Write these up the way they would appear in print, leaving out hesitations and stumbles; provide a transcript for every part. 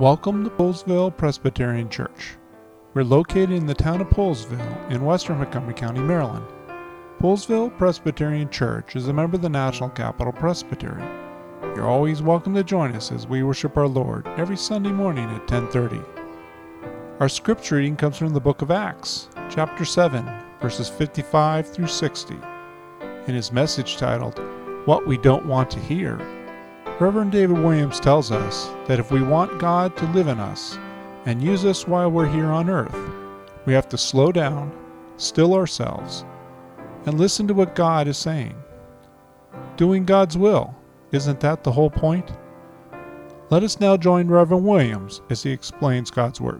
Welcome to Poolesville Presbyterian Church. We're located in the town of Poolesville in western Montgomery County, Maryland. Poolesville Presbyterian Church is a member of the National Capital Presbytery. You're always welcome to join us as we worship our Lord every Sunday morning at 10:30. Our scripture reading comes from the book of Acts, chapter 7, verses 55 through 60. In his message titled, What We Don't Want to Hear, Reverend David Williams tells us that if we want God to live in us and use us while we're here on earth, we have to slow down, still ourselves, and listen to what God is saying. Doing God's will, isn't that the whole point? Let us now join Reverend Williams as he explains God's Word.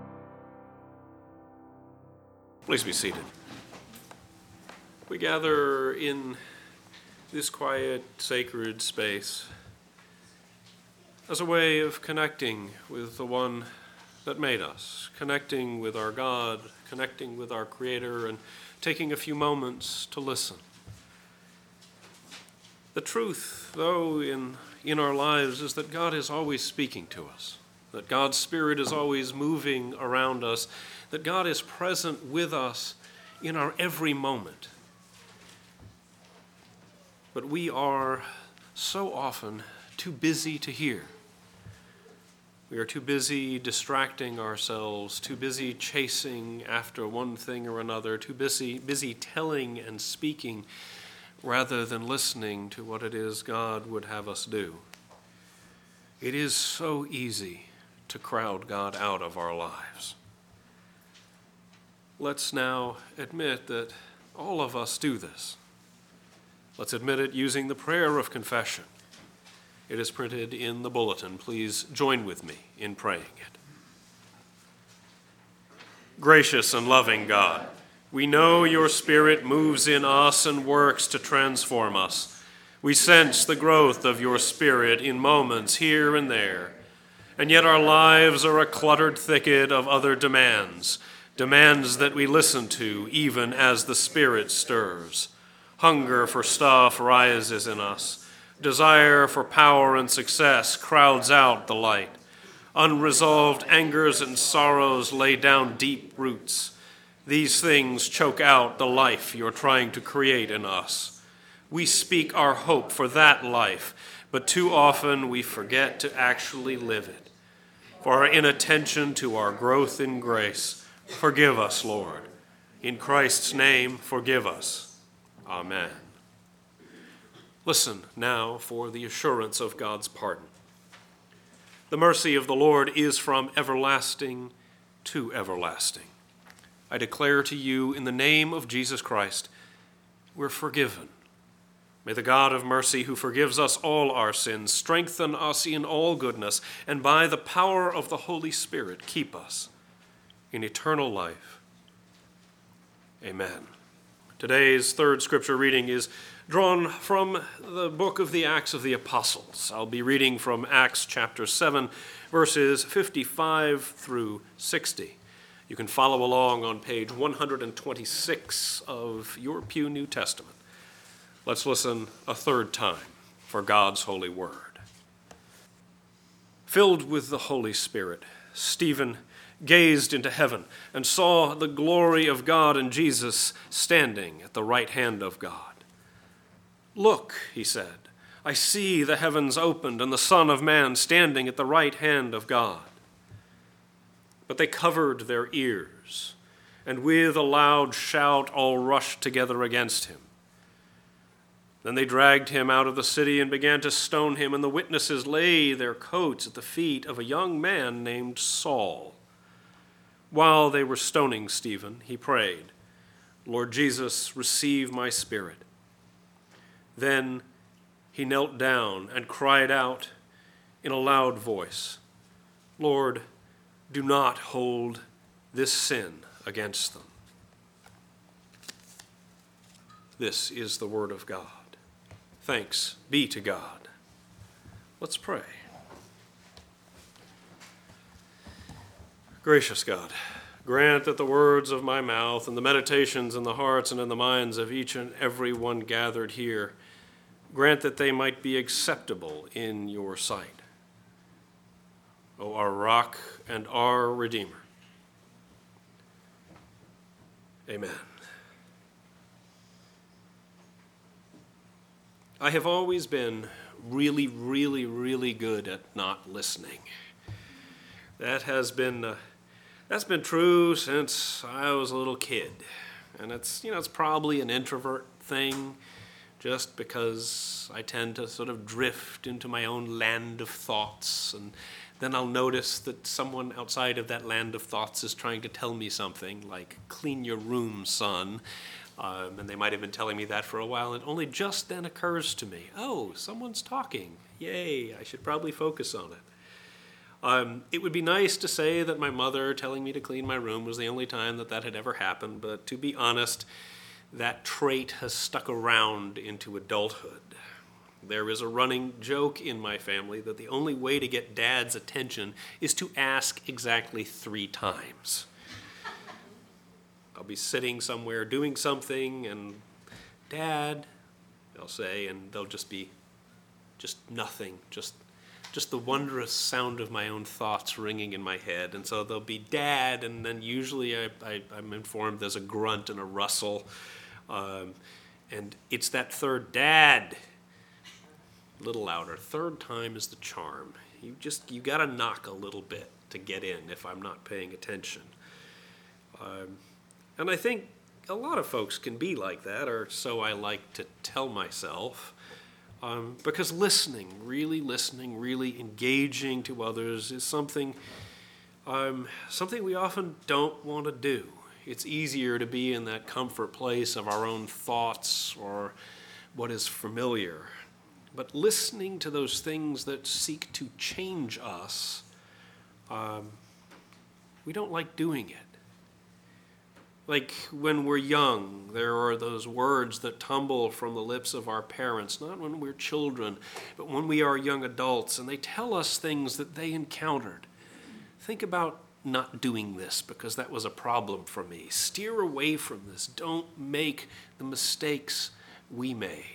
Please be seated. We gather in this quiet, sacred space as a way of connecting with the one that made us, connecting with our God, connecting with our Creator, and taking a few moments to listen. The truth, though, in our lives is that God is always speaking to us, that God's Spirit is always moving around us, that God is present with us in our every moment. But we are so often too busy to hear. We are too busy distracting ourselves, too busy chasing after one thing or another, too busy telling and speaking rather than listening to what it is God would have us do. It is so easy to crowd God out of our lives. Let's now admit that all of us do this. Let's admit it using the prayer of confession. It is printed in the bulletin. Please join with me in praying it. Gracious and loving God, we know your Spirit moves in us and works to transform us. We sense the growth of your Spirit in moments here and there, and yet our lives are a cluttered thicket of other demands that we listen to even as the Spirit stirs. Hunger for stuff rises in us. Desire for power and success crowds out the light. Unresolved angers and sorrows lay down deep roots. These things choke out the life you're trying to create in us. We speak our hope for that life, but too often we forget to actually live it. For our inattention to our growth in grace, forgive us, Lord. In Christ's name, forgive us. Amen. Listen now for the assurance of God's pardon. The mercy of the Lord is from everlasting to everlasting. I declare to you in the name of Jesus Christ, we're forgiven. May the God of mercy, who forgives us all our sins, strengthen us in all goodness, and by the power of the Holy Spirit, keep us in eternal life. Amen. Today's third scripture reading is drawn from the book of the Acts of the Apostles. I'll be reading from Acts chapter 7, verses 55 through 60. You can follow along on page 126 of your Pew New Testament. Let's listen a third time for God's holy word. Filled with the Holy Spirit, Stephen gazed into heaven and saw the glory of God and Jesus standing at the right hand of God. Look, he said, I see the heavens opened and the Son of Man standing at the right hand of God. But they covered their ears, and with a loud shout all rushed together against him. Then they dragged him out of the city and began to stone him, and the witnesses laid their coats at the feet of a young man named Saul. While they were stoning Stephen, he prayed, Lord Jesus, receive my spirit. Then he knelt down and cried out in a loud voice, Lord, do not hold this sin against them. This is the word of God. Thanks be to God. Let's pray. Gracious God, grant that the words of my mouth and the meditations in the hearts and in the minds of each and every one gathered here, grant that they might be acceptable in your sight. O our rock and our Redeemer. Amen. I have always been really, really, really good at not listening. That's been true since I was a little kid. And it's probably an introvert thing, just because I tend to sort of drift into my own land of thoughts, and then I'll notice that someone outside of that land of thoughts is trying to tell me something, like, clean your room, son. And they might have been telling me that for a while, and only just then occurs to me, oh, someone's talking. Yay, I should probably focus on it. It would be nice to say that my mother telling me to clean my room was the only time that had ever happened, but to be honest, that trait has stuck around into adulthood. There is a running joke in my family that the only way to get Dad's attention is to ask exactly 3 times. I'll be sitting somewhere doing something, and Dad, they'll say, and they'll just be just nothing, just the wondrous sound of my own thoughts ringing in my head. And so they'll be Dad, and then usually I'm informed there's a grunt and a rustle. And it's that third, Dad, a little louder. Third time is the charm. You got to knock a little bit to get in if I'm not paying attention. And I think a lot of folks can be like that, or so I like to tell myself. Because listening, really engaging to others is something we often don't want to do. It's easier to be in that comfort place of our own thoughts or what is familiar. But listening to those things that seek to change us, we don't like doing it. Like when we're young, there are those words that tumble from the lips of our parents, not when we're children, but when we are young adults, and they tell us things that they encountered. Think about not doing this because that was a problem for me. Steer away from this. Don't make the mistakes we made.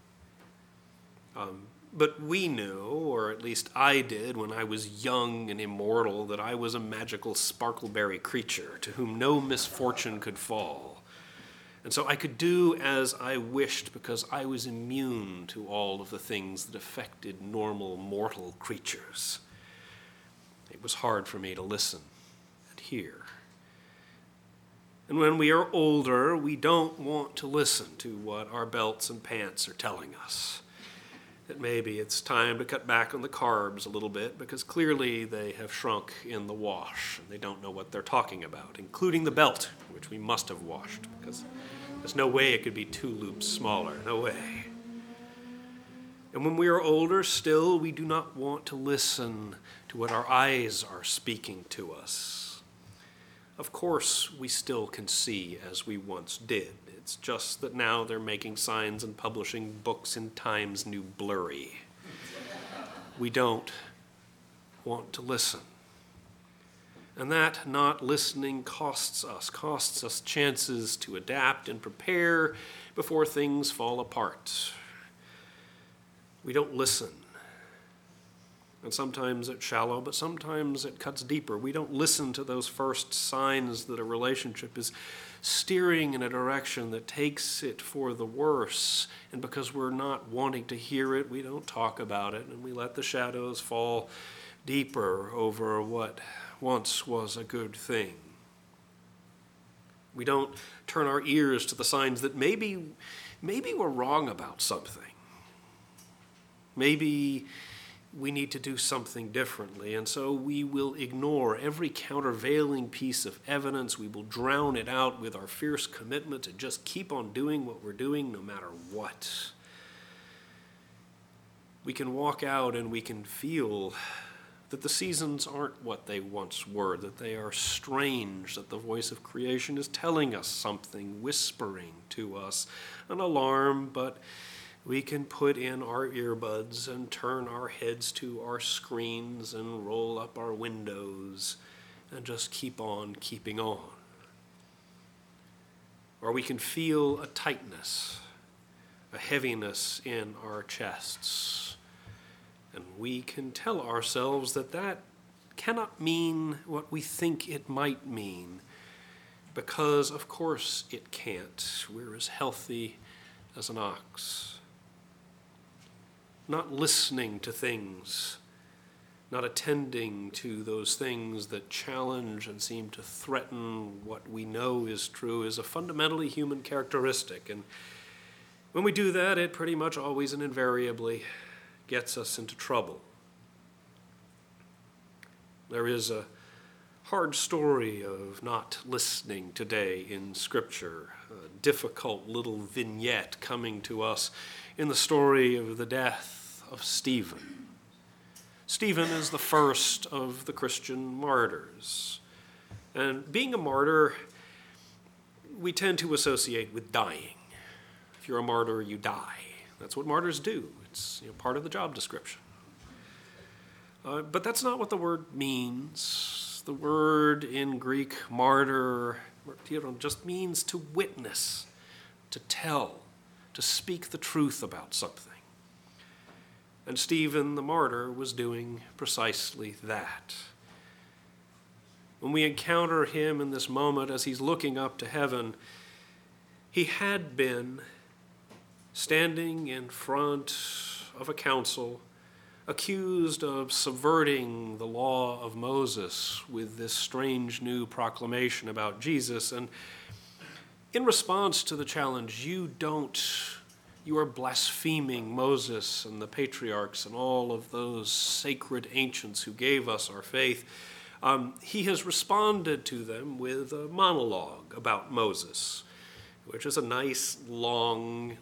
But we knew, or at least I did when I was young and immortal, that I was a magical sparkleberry creature to whom no misfortune could fall. And so I could do as I wished because I was immune to all of the things that affected normal mortal creatures. It was hard for me to listen and hear. And when we are older, we don't want to listen to what our belts and pants are telling us. That maybe it's time to cut back on the carbs a little bit because clearly they have shrunk in the wash and they don't know what they're talking about, including the belt, which we must have washed because there's no way it could be 2 loops smaller, no way. And when we are older still, we do not want to listen to what our eyes are speaking to us. Of course, we still can see as we once did. It's just that now they're making signs and publishing books in Times New blurry. We don't want to listen. And that not listening costs us chances to adapt and prepare before things fall apart. We don't listen. And sometimes it's shallow, but sometimes it cuts deeper. We don't listen to those first signs that a relationship is steering in a direction that takes it for the worse. And because we're not wanting to hear it, we don't talk about it, and we let the shadows fall deeper over what once was a good thing. We don't turn our ears to the signs that maybe we're wrong about something. Maybe we need to do something differently, and so we will ignore every countervailing piece of evidence. We will drown it out with our fierce commitment to just keep on doing what we're doing no matter what. We can walk out and we can feel that the seasons aren't what they once were, that they are strange, that the voice of creation is telling us something, whispering to us, an alarm, but we can put in our earbuds and turn our heads to our screens and roll up our windows and just keep on keeping on. Or we can feel a tightness, a heaviness in our chests. And we can tell ourselves that cannot mean what we think it might mean, because of course it can't. We're as healthy as an ox. Not listening to things, not attending to those things that challenge and seem to threaten what we know is true is a fundamentally human characteristic. And when we do that, it pretty much always and invariably gets us into trouble. There is a hard story of not listening today in Scripture, a difficult little vignette coming to us in the story of the death of Stephen. Stephen is the first of the Christian martyrs. And being a martyr, we tend to associate with dying. If you're a martyr, you die. That's what martyrs do. It's part of the job description. But that's not what the word means. The word in Greek, martyr, just means to witness, to tell, to speak the truth about something. And Stephen the martyr was doing precisely that. When we encounter him in this moment as he's looking up to heaven, he had been standing in front of a council, accused of subverting the law of Moses with this strange new proclamation about Jesus. And in response to the challenge, you are blaspheming Moses and the patriarchs and all of those sacred ancients who gave us our faith, he has responded to them with a monologue about Moses, which is a nice, long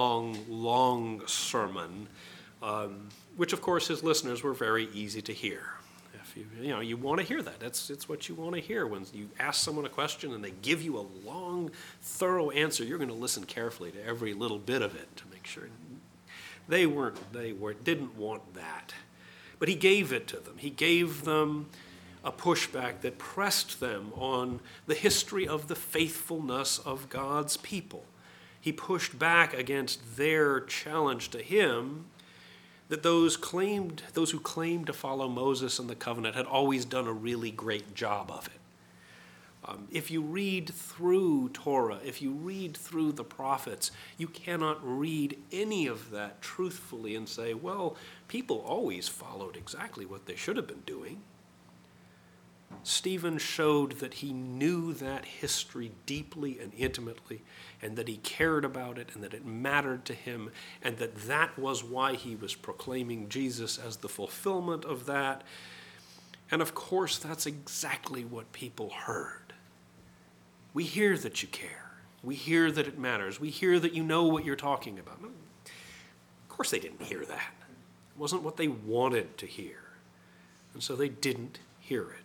sermon, which, of course, his listeners were very easy to hear. If you want to hear that. It's what you want to hear. When you ask someone a question and they give you a long, thorough answer, you're going to listen carefully to every little bit of it to make sure. They didn't want that. But he gave it to them. He gave them a pushback that pressed them on the history of the faithfulness of God's people. He pushed back against their challenge to him that those who claimed to follow Moses and the covenant had always done a really great job of it. If you read through Torah, if you read through the prophets, you cannot read any of that truthfully and say, well, people always followed exactly what they should have been doing. Stephen showed that he knew that history deeply and intimately, and that he cared about it, and that it mattered to him, and that was why he was proclaiming Jesus as the fulfillment of that. And of course, that's exactly what people heard. We hear that you care. We hear that it matters. We hear that you know what you're talking about. Of course they didn't hear that. It wasn't what they wanted to hear. And so they didn't hear it.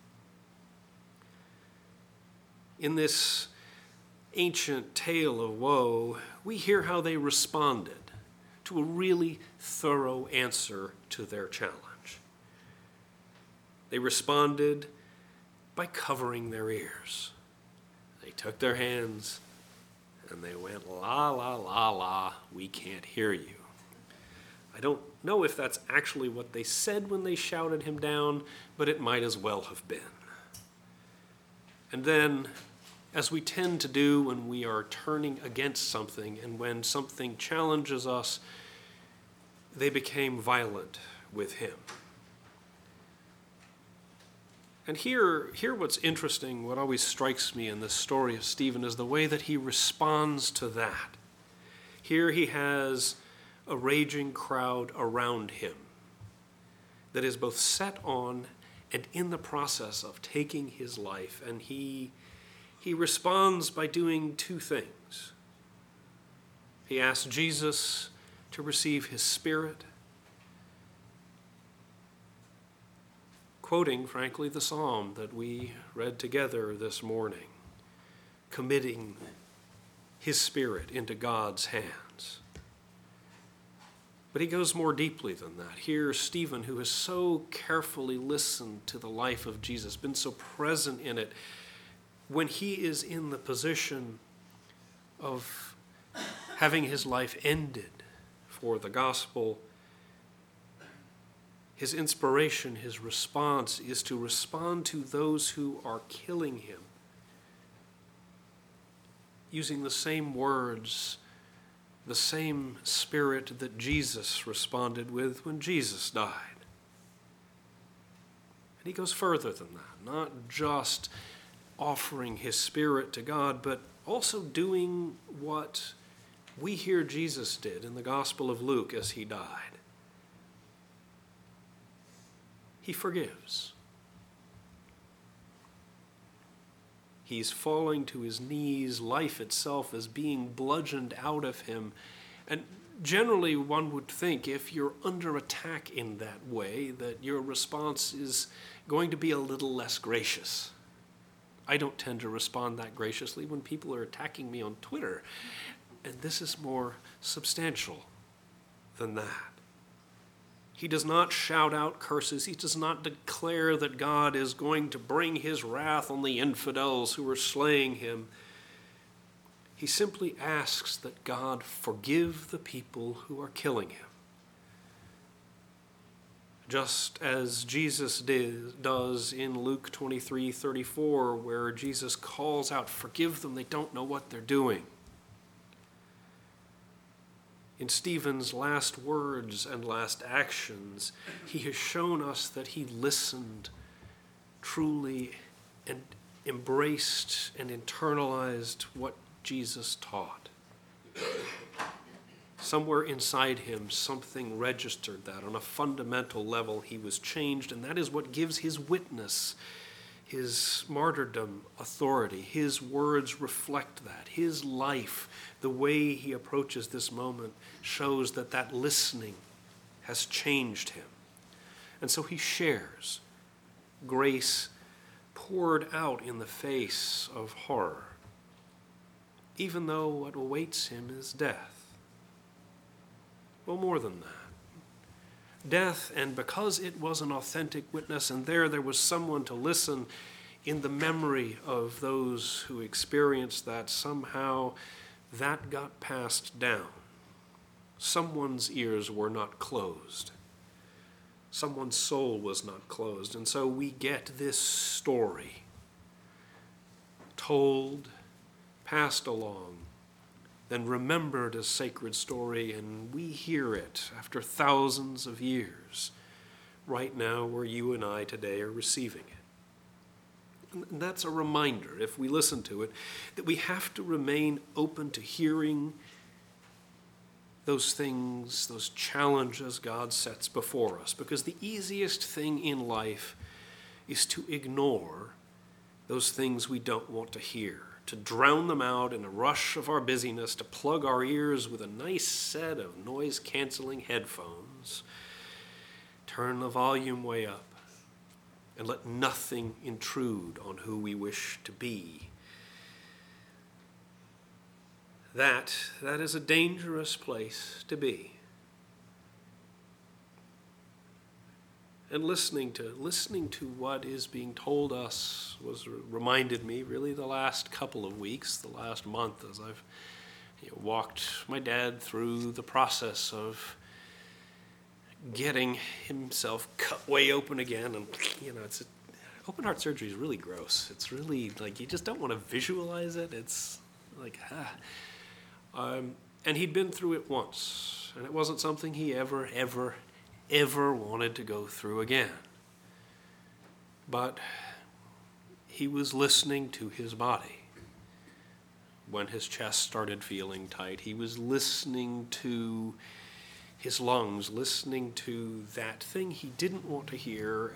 In this ancient tale of woe, we hear how they responded to a really thorough answer to their challenge. They responded by covering their ears. They took their hands and they went, la, la, la, la, we can't hear you. I don't know if that's actually what they said when they shouted him down, but it might as well have been. And then, as we tend to do when we are turning against something and when something challenges us, they became violent with him. And here what's interesting, what always strikes me in this story of Stephen is the way that he responds to that. Here he has a raging crowd around him that is both set on and in the process of taking his life, and he responds by doing two things. He asks Jesus to receive his Spirit, quoting, frankly, the psalm that we read together this morning, committing his Spirit into God's hands. But he goes more deeply than that. Here, Stephen, who has so carefully listened to the life of Jesus, been so present in it, when he is in the position of having his life ended for the gospel, His inspiration, his response is to respond to those who are killing him, using the same words, the same spirit that Jesus responded with when Jesus died. And he goes further than that, not just offering his spirit to God, but also doing what we hear Jesus did in the Gospel of Luke as he died. He forgives. He's falling to his knees. Life itself is being bludgeoned out of him. And generally one would think if you're under attack in that way, that your response is going to be a little less gracious. I don't tend to respond that graciously when people are attacking me on Twitter. And this is more substantial than that. He does not shout out curses. He does not declare that God is going to bring his wrath on the infidels who are slaying him. He simply asks that God forgive the people who are killing him. Just as Jesus does in Luke 23:34, where Jesus calls out, "Forgive them, they don't know what they're doing." In Stephen's last words and last actions, he has shown us that he listened truly and embraced and internalized what Jesus taught. Somewhere inside him, something registered that. On a fundamental level, he was changed, and that is what gives his witness, his martyrdom, authority. His words reflect that. His life, the way he approaches this moment, shows that that listening has changed him. And so he shares grace poured out in the face of horror, even though what awaits him is death. Well, more than that. Death, and because it was an authentic witness, and there was someone to listen in the memory of those who experienced that, somehow that got passed down. Someone's ears were not closed. Someone's soul was not closed. And so we get this story told, passed along, then remembered as sacred story, and we hear it after thousands of years, right now where you and I today are receiving it. And that's a reminder, if we listen to it, that we have to remain open to hearing those things, those challenges God sets before us, because the easiest thing in life is to ignore those things we don't want to hear, to drown them out in a rush of our busyness, to plug our ears with a nice set of noise-canceling headphones, turn the volume way up, and let nothing intrude on who we wish to be. That is a dangerous place to be. And listening to what is being told us reminded me really the last couple of weeks, the last month, as I've walked my dad through the process of getting himself cut way open again. And open heart surgery is really gross. It's really like you just don't want to visualize it. It's like and he'd been through it once, and it wasn't something he ever wanted to go through again. But he was listening to his body when his chest started feeling tight. He was listening to his lungs, listening to that thing he didn't want to hear,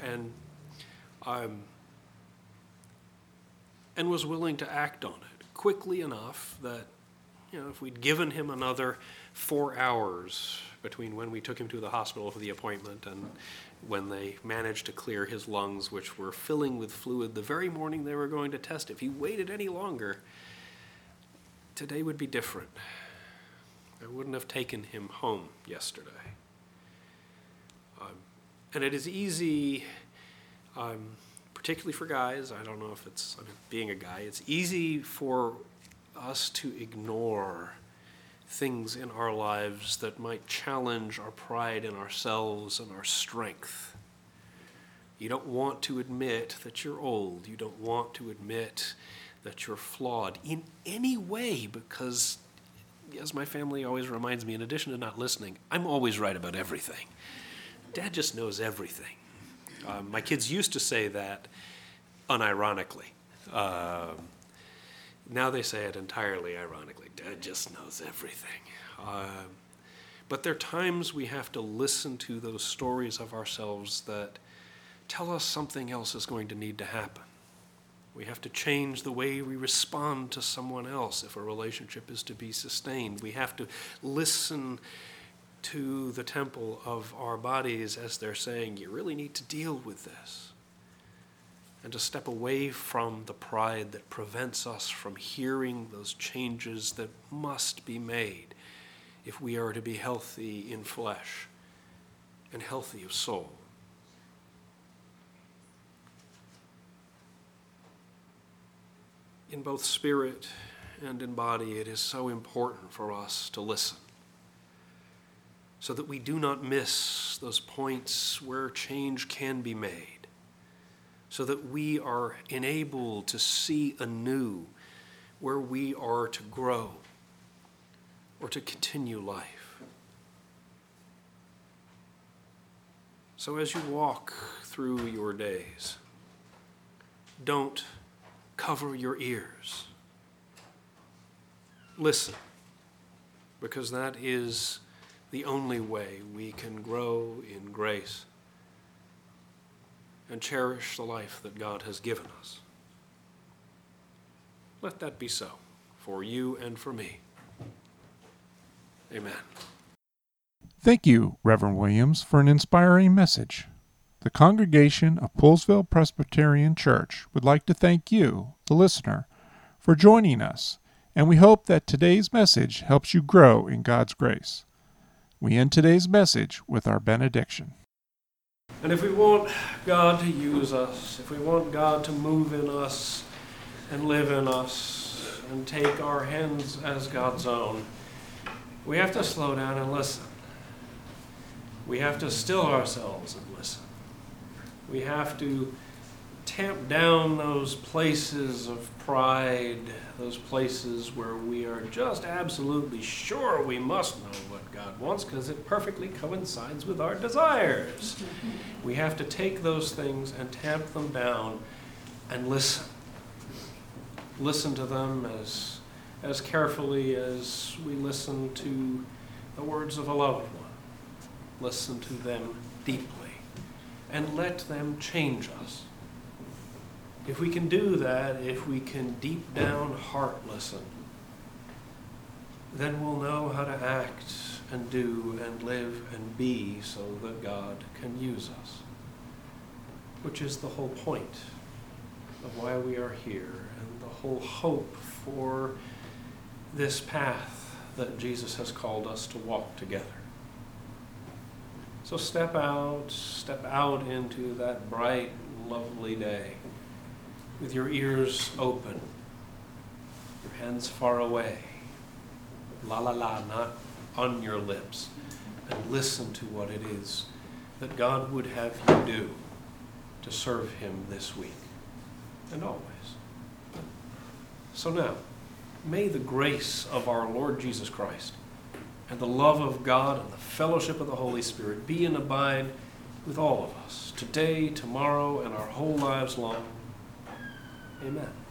and was willing to act on it quickly enough that, if we'd given him another 4 hours between when we took him to the hospital for the appointment and when they managed to clear his lungs, which were filling with fluid the very morning they were going to test, if he waited any longer, today would be different. I wouldn't have taken him home yesterday. And it is easy, particularly for guys, I don't know if being a guy, it's easy for us to ignore things in our lives that might challenge our pride in ourselves and our strength. You don't want to admit that you're old. You don't want to admit that you're flawed in any way because, as my family always reminds me, in addition to not listening, I'm always right about everything. Dad just knows everything. My kids used to say that unironically. Now they say it entirely ironically. Dad just knows everything. But there are times we have to listen to those stories of ourselves that tell us something else is going to need to happen. We have to change the way we respond to someone else if a relationship is to be sustained. We have to listen to the temple of our bodies as they're saying, you really need to deal with this. And to step away from the pride that prevents us from hearing those changes that must be made if we are to be healthy in flesh and healthy of soul. In both spirit and in body, it is so important for us to listen so that we do not miss those points where change can be made, so that we are enabled to see anew where we are to grow or to continue life. So as you walk through your days, don't cover your ears. Listen, because that is the only way we can grow in grace and cherish the life that God has given us. Let that be so for you and for me. Amen. Thank you, Reverend Williams, for an inspiring message. The congregation of Poolesville Presbyterian Church would like to thank you, the listener, for joining us, and we hope that today's message helps you grow in God's grace. We end today's message with our benediction. And if we want God to use us, if we want God to move in us and live in us and take our hands as God's own, we have to slow down and listen. We have to still ourselves and listen. We have to tamp down those places of pride, those places where we are just absolutely sure we must know what God wants because it perfectly coincides with our desires. We have to take those things and tamp them down and listen. Listen to them as carefully as we listen to the words of a loved one. Listen to them deeply and let them change us. If we can do that, if we can deep down heart listen, then we'll know how to act and do and live and be so that God can use us, which is the whole point of why we are here and the whole hope for this path that Jesus has called us to walk together. So step out into that bright, lovely day with your ears open, your hands far away, la la la, not on your lips, and listen to what it is that God would have you do to serve Him this week and always. So now, may the grace of our Lord Jesus Christ and the love of God and the fellowship of the Holy Spirit be and abide with all of us today, tomorrow, and our whole lives long. Amen.